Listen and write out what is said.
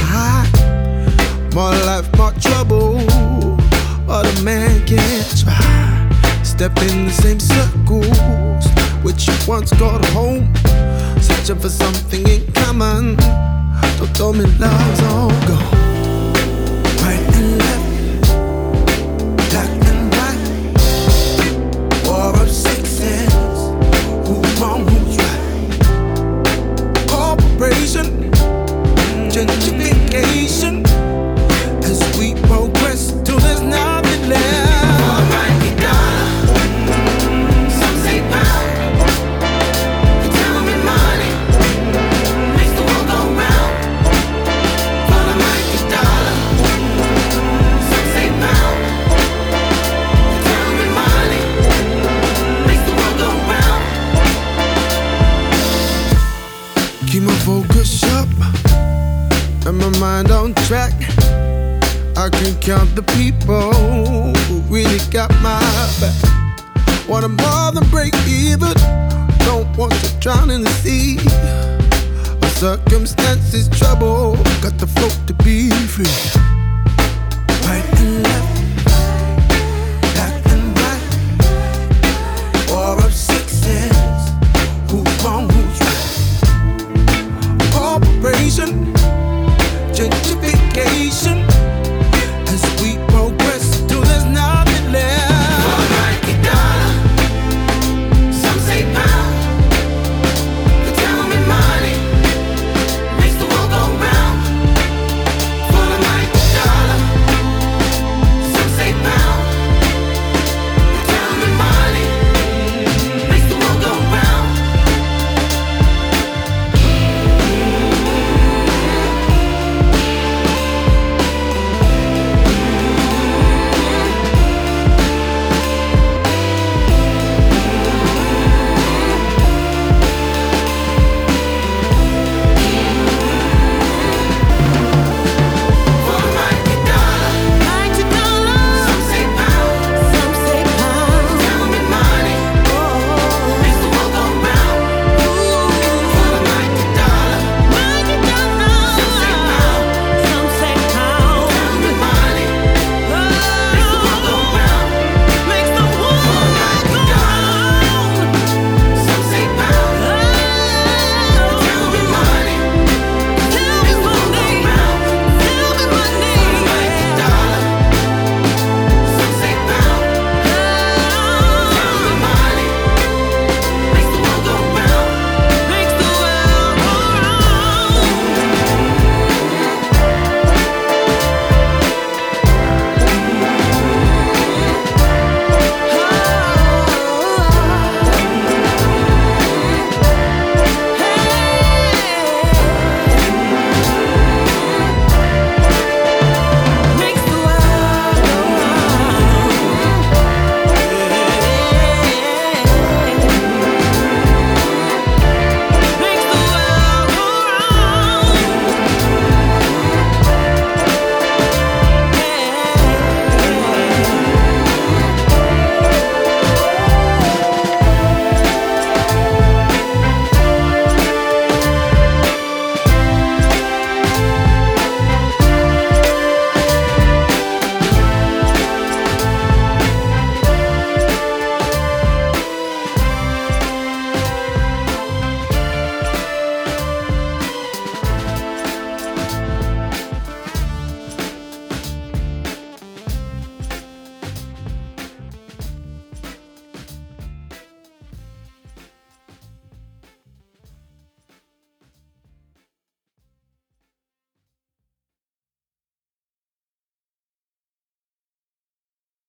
high. More life, more trouble, but a man can't try. Step in the same circles which you once called home, searching for something in common. Don't tell me love's all gone. Right and left, black and white, war of sexes, who's wrong, who's right. Corporation, gentrification, as we progress till there's nothing left. Almighty dollar, some say power. The time and money makes the world go round. For the mighty dollar, some say power. The time and money makes the world go round. Keep my focus up and my mind on track. I can count the people who really got my back. Want more than break even, don't want to drown in the sea. My circumstances trouble, got the